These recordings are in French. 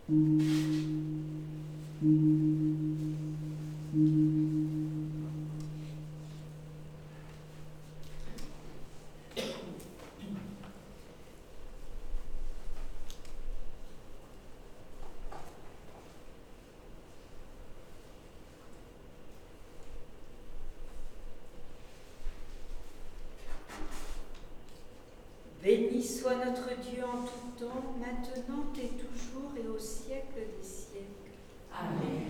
Béni soit notre Dieu en tout temps, maintenant et toujours et au siècle des siècles. Amen.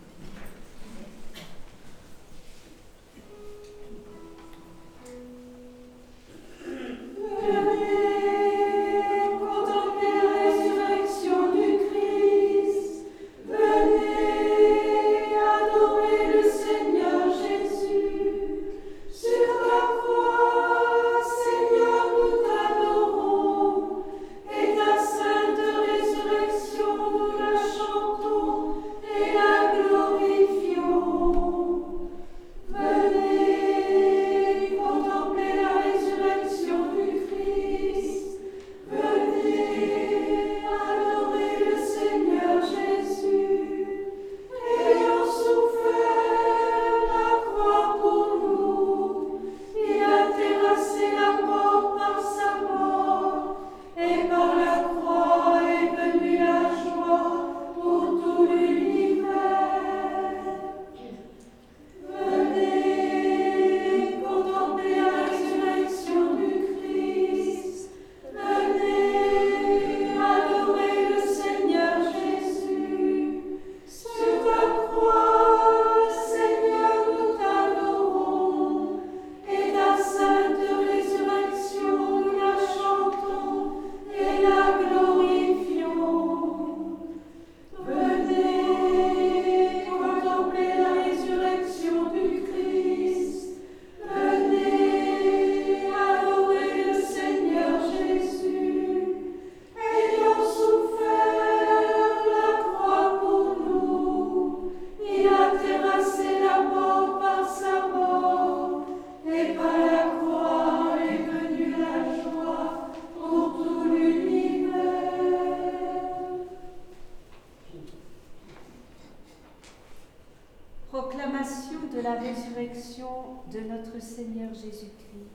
Proclamation de la résurrection de notre Seigneur Jésus-Christ.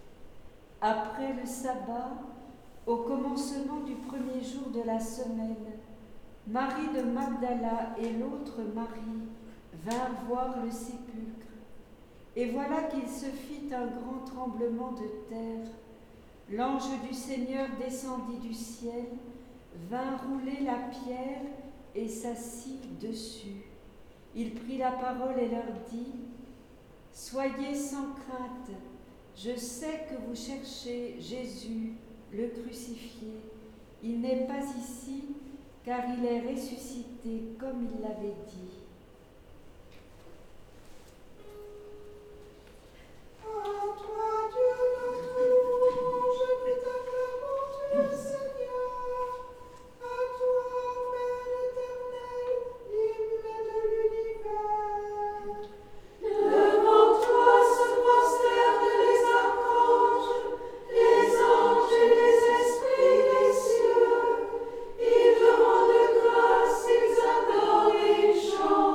Après le sabbat, au commencement du premier jour de la semaine, Marie de Magdala et l'autre Marie vinrent voir le sépulcre. Et voilà qu'il se fit un grand tremblement de terre. L'ange du Seigneur descendit du ciel, vint rouler la pierre et s'assit dessus. Il prit la parole et leur dit : « Soyez sans crainte, je sais que vous cherchez Jésus, le crucifié. Il n'est pas ici, car il est ressuscité comme il l'avait dit. » Ils demandent grâce, ils adorent et ils chantent.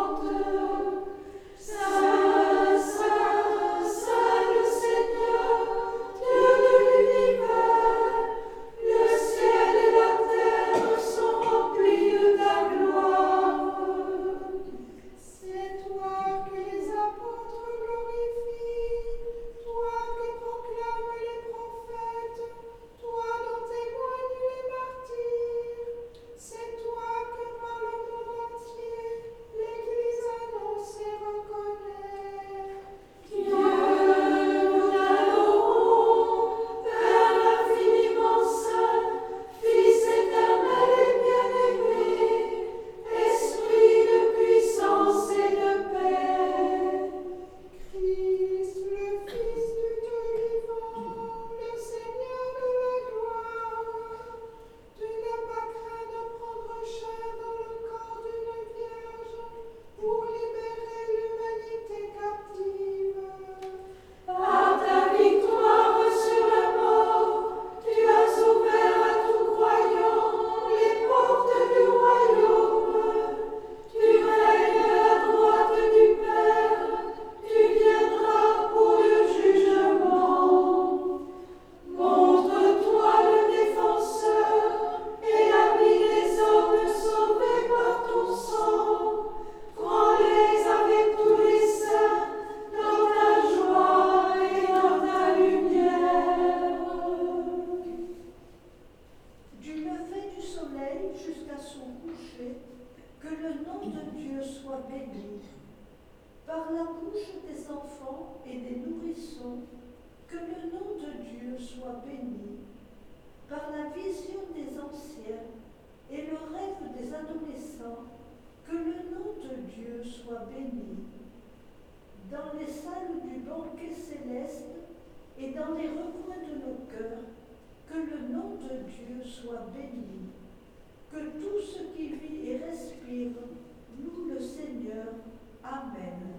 soit béni, par la vision des anciens et le rêve des adolescents, que le nom de Dieu soit béni. Dans les salles du banquet céleste et dans les recoins de nos cœurs, que le nom de Dieu soit béni. Que tout ce qui vit et respire loue le Seigneur. Amen.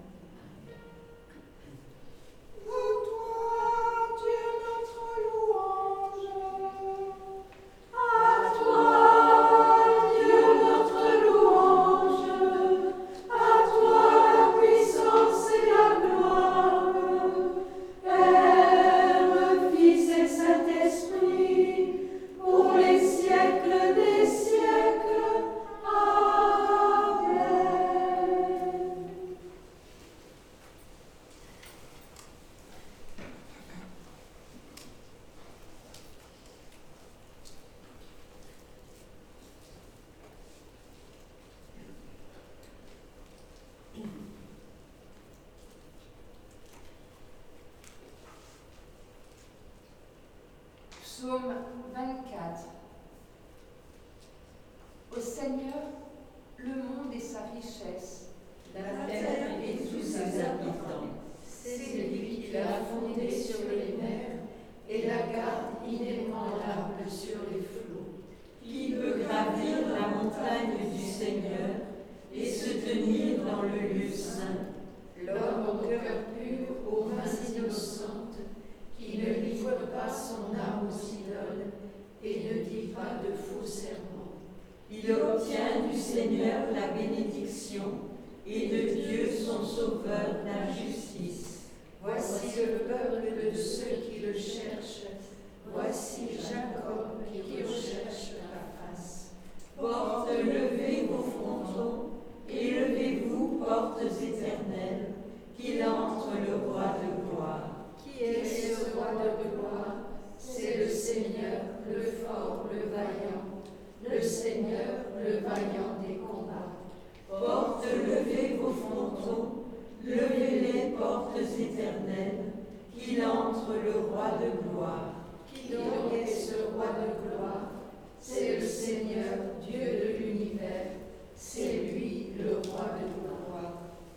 À toi, Dieu, notre louange. À toi, Dieu, notre louange. À toi la puissance et la gloire. Père, Fils et Saint-Esprit, pour les siècles des siècles. Amen. Psaume 24. Au Seigneur, le monde et sa richesse, la terre et tous ses habitants. C'est lui qui l'a fondée sur les mers et la garde inébranlable sur les flots. Qui peut gravir la montagne du Seigneur et se tenir dans le lieu saint? L'homme au cœur pur, aux mains innocentes, qui ne livre pas son âme aux idoles et ne dit pas de faux serments. Il obtient du Seigneur la bénédiction et de Dieu son Sauveur la justice. Voici le peuple de ceux qui le cherchent. Voici Jacob qui recherche ta face. Portes, levez vos frontons, et levez-vous, portes éternelles, qu'il entre le roi de gloire. Qui est ce roi de gloire? C'est le Seigneur, le fort, le vaillant, le Seigneur, le vaillant des combats. Portes, levez vos frontons, levez-les, portes éternelles, qu'il entre le roi de gloire. Qui donc est ce roi de gloire? C'est le Seigneur, Dieu de l'univers, c'est lui le roi de gloire.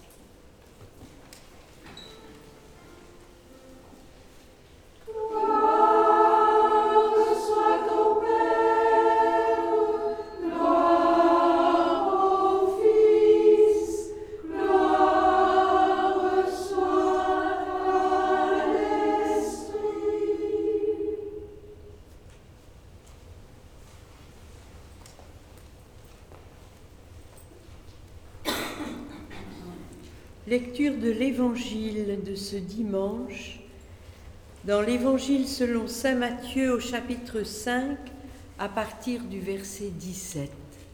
Lecture de l'Évangile de ce dimanche, dans l'Évangile selon saint Matthieu au chapitre 5, à partir du verset 17.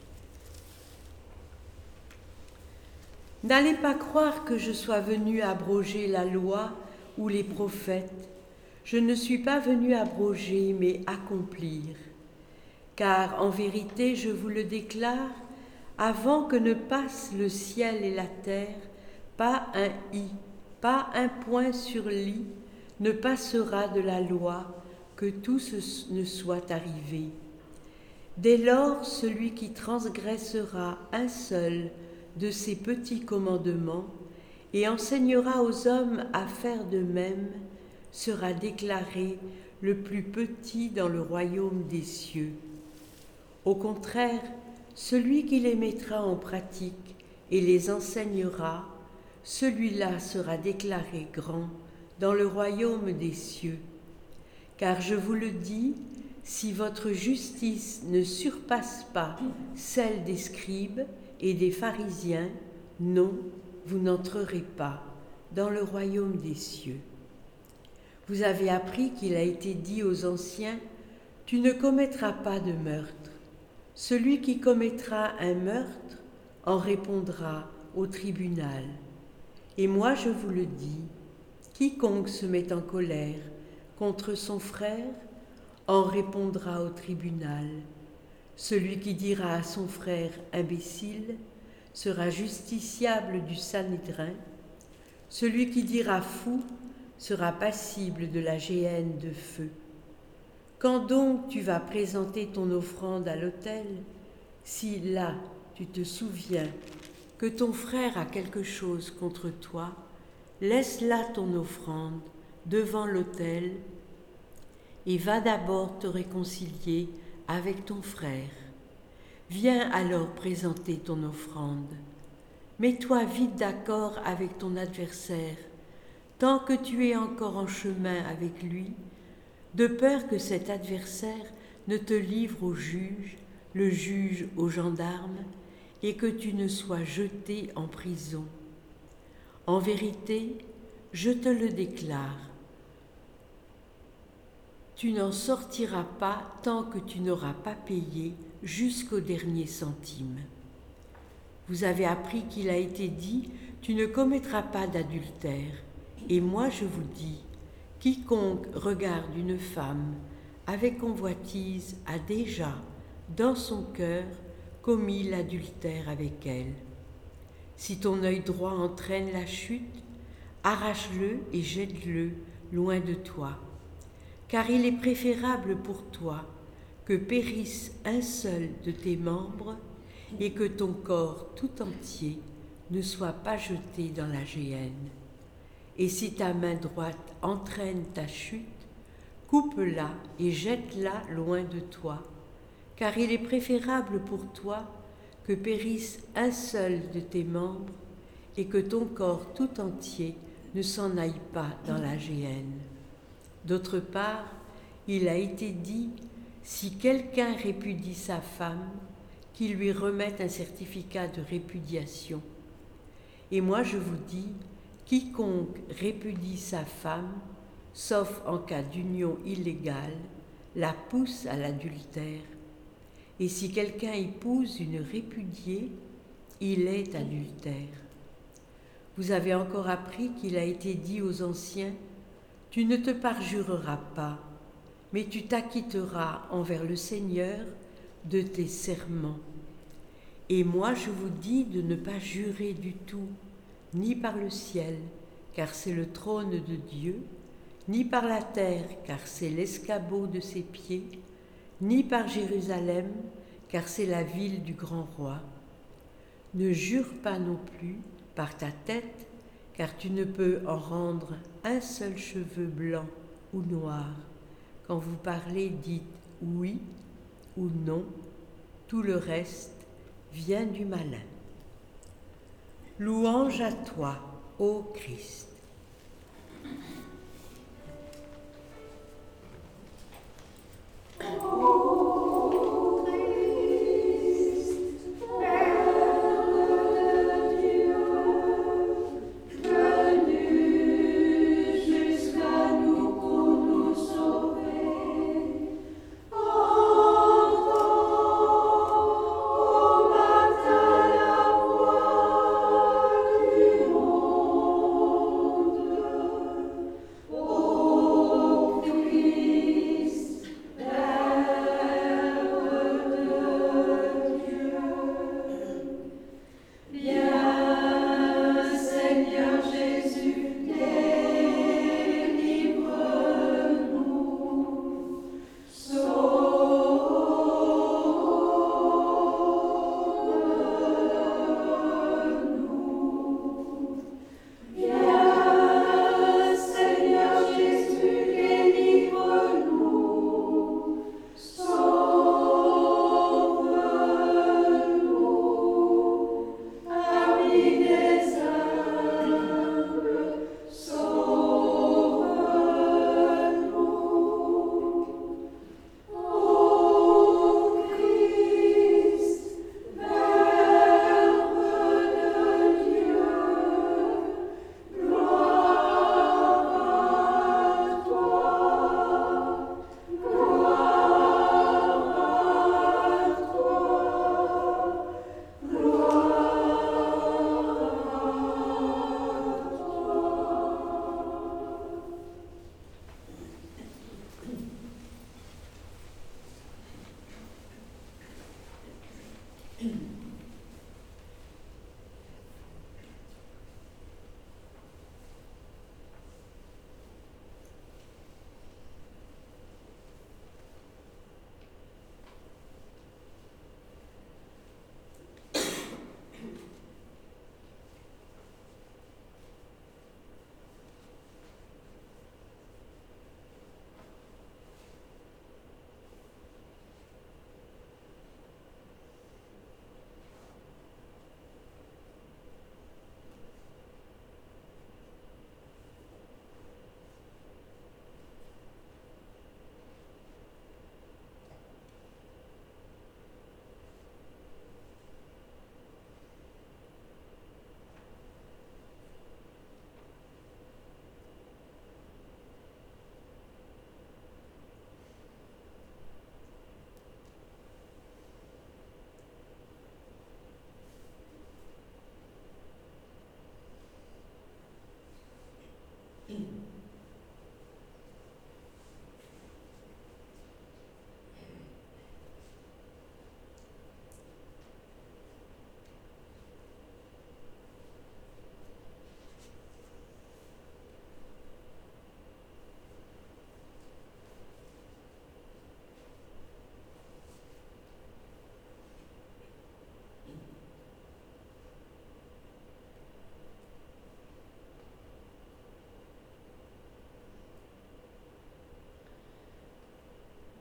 N'allez pas croire que je sois venu abroger la loi ou les prophètes. Je ne suis pas venu abroger, mais accomplir. Car en vérité, je vous le déclare, avant que ne passent le ciel et la terre, pas un i, pas un point sur l'i ne passera de la loi, que tout ne soit arrivé. Dès lors, celui qui transgressera un seul de ces petits commandements et enseignera aux hommes à faire de même sera déclaré le plus petit dans le royaume des cieux. Au contraire, celui qui les mettra en pratique et les enseignera, celui-là sera déclaré grand dans le royaume des cieux. Car je vous le dis, si votre justice ne surpasse pas celle des scribes et des pharisiens, non, vous n'entrerez pas dans le royaume des cieux. Vous avez appris qu'il a été dit aux anciens, « Tu ne commettras pas de meurtre. Celui qui commettra un meurtre en répondra au tribunal. Et moi je vous le dis, quiconque se met en colère contre son frère en répondra au tribunal. Celui qui dira à son frère imbécile sera justiciable du Sanhédrin. Celui qui dira fou sera passible de la géhenne de feu. Quand donc tu vas présenter ton offrande à l'autel, si là tu te souviens que ton frère a quelque chose contre toi, laisse là ton offrande devant l'autel et va d'abord te réconcilier avec ton frère. Viens alors présenter ton offrande. Mets-toi vite d'accord avec ton adversaire, tant que tu es encore en chemin avec lui, de peur que cet adversaire ne te livre au juge, le juge aux gendarmes, et que tu ne sois jeté en prison. En vérité, je te le déclare, tu n'en sortiras pas tant que tu n'auras pas payé jusqu'au dernier centime. Vous avez appris qu'il a été dit, tu ne commettras pas d'adultère. Et moi je vous dis, quiconque regarde une femme avec convoitise a déjà, dans son cœur, commis l'adultère avec elle. Si ton œil droit entraîne la chute, arrache-le et jette-le loin de toi. Car il est préférable pour toi que périsse un seul de tes membres et que ton corps tout entier ne soit pas jeté dans la géhenne. Et si ta main droite entraîne ta chute, coupe-la et jette-la loin de toi, car il est préférable pour toi que périsse un seul de tes membres et que ton corps tout entier ne s'en aille pas dans la géhenne. D'autre part, il a été dit, si quelqu'un répudie sa femme, qu'il lui remette un certificat de répudiation. Et moi je vous dis, quiconque répudie sa femme, sauf en cas d'union illégale, la pousse à l'adultère. Et si quelqu'un épouse une répudiée, il est adultère. Vous avez encore appris qu'il a été dit aux anciens, tu ne te parjureras pas, mais tu t'acquitteras envers le Seigneur de tes serments. Et moi je vous dis de ne pas jurer du tout, ni par le ciel, car c'est le trône de Dieu, ni par la terre, car c'est l'escabeau de ses pieds, ni par Jérusalem, car c'est la ville du grand roi. Ne jure pas non plus par ta tête, car tu ne peux en rendre un seul cheveu blanc ou noir. Quand vous parlez, dites oui ou non, tout le reste vient du malin. Louange à toi, ô Christ.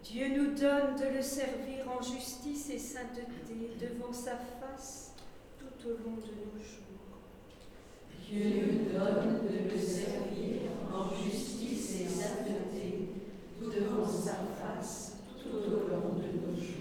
Dieu nous donne de le servir en justice et sainteté devant sa face tout au long de nos jours. Dieu nous donne de le servir en justice et sainteté devant sa face tout au long de nos jours.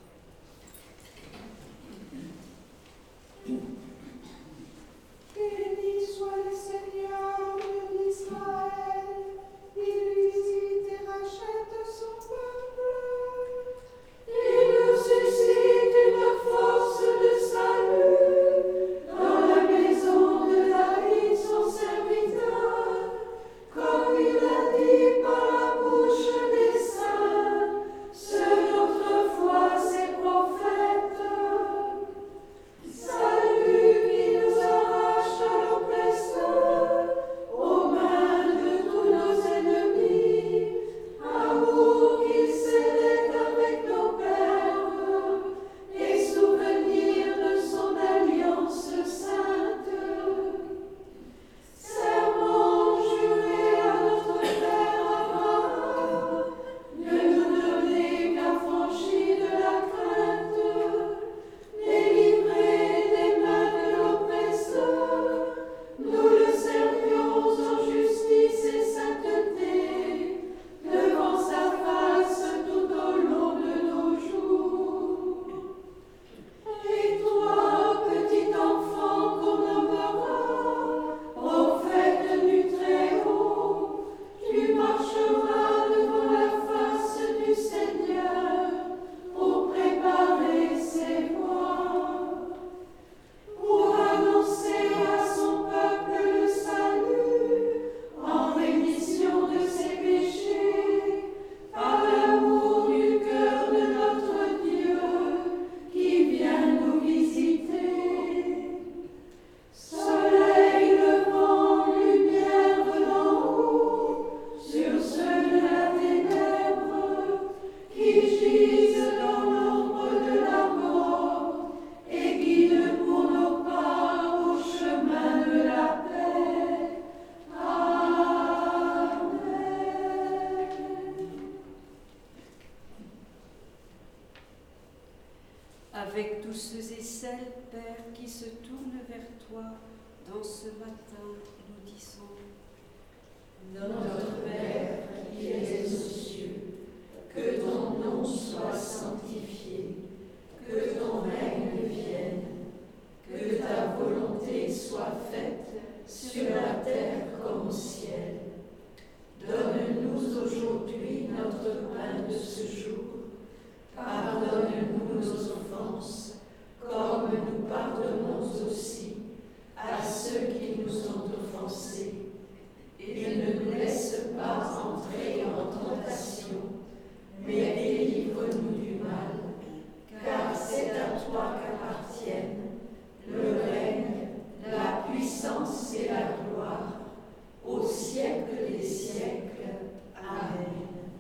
Béni soit le Seigneur, Dieu d'Israël, il visite et rachète son peuple. Il nous suscite une force de salut dans la maison de David, son serviteur, comme il a dit par la bouche des saints, ceux d'autrefois ses prophètes. Salut qui nous arrache à l'oppresseur, aux mains de tous nos ennemis. Amour qu'il scellait avec nos pères, et souvenir de son alliance sainte. Serment juré à notre père Abraham, de nous donner qu'affranchis de la crainte, délivrés des mains de l'oppresseur, nous le servions en justice et sainteté, devant sa face tout au long de nos jours. Et toi, petit enfant qu'on nommera, prophète du Très-Haut, tu marcheras devant la face du Seigneur pour préparer ses voies, pour annoncer à son peuple le salut, en rémission de ses péchés, par l'amour du cœur de notre Dieu qui vient nous visiter. Soleil levant, lumière venant haut, sur ceux de la ténèbre, qui gisent dans l'ombre de la mort, et guide pour nos pas au chemin de la paix. Amen. Avec tous ceux et celles, Père, qui se tournent vers toi dans ce matin, nous disons: Notre Père qui es aux cieux, que ton nom soit sanctifié, que ton règne vienne, que ta volonté soit faite sur la terre comme au ciel. Donne-nous aujourd'hui notre pain de ce jour. Pardonne-nous nos offenses, comme nous pardonnons aussi à ceux qui nous ont offensés. Et ne nous laisse pas entrer en tentation, mais délivre-nous du mal, car c'est à toi qu'appartiennent le règne, la puissance et la gloire, au siècle des siècles. Amen.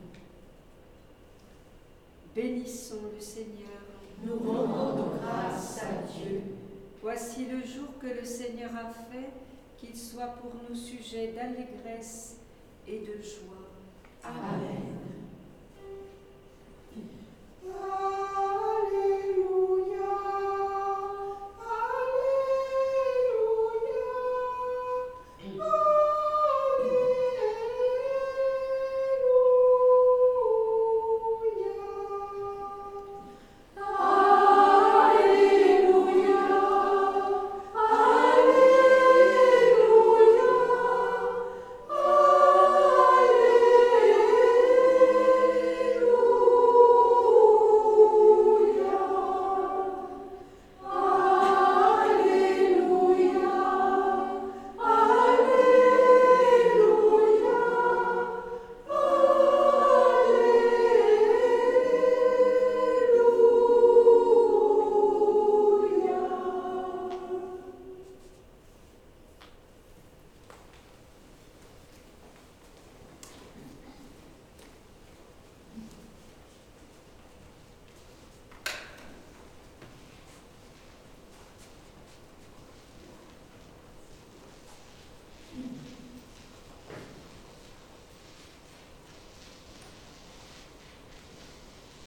Bénissons le Seigneur. Nous rendons grâce à Dieu. Voici le jour que le Seigneur a fait, qu'il soit pour nous sujet d'allégresse et de joie. Amen.